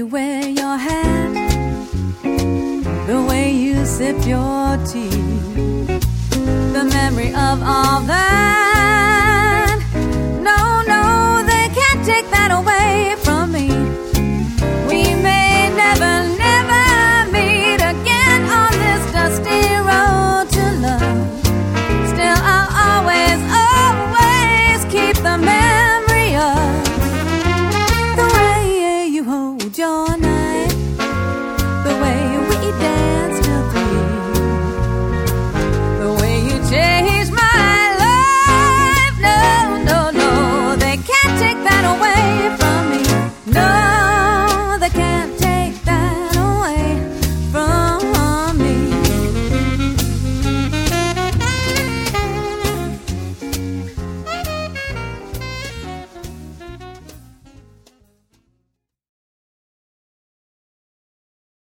you wear your hat, the way you sip your tea, the memory of all that